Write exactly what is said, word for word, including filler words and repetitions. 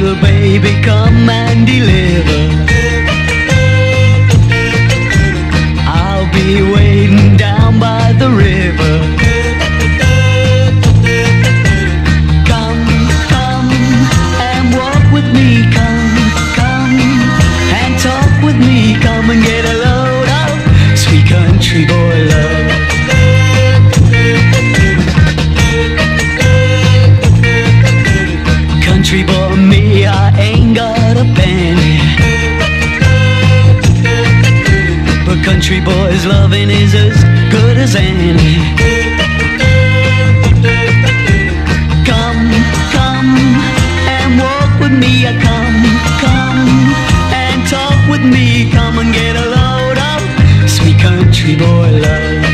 mother, baby, come and deliver. I'll be waiting down by the river. Come, come and walk with me. Come, come and talk with me. Come and get a load of sweet country boy love. Country boy me, I ain't got a penny, but country boy's loving is as good as any. Come, come and walk with me. Come, come and talk with me. Come and get a load of sweet country boy love.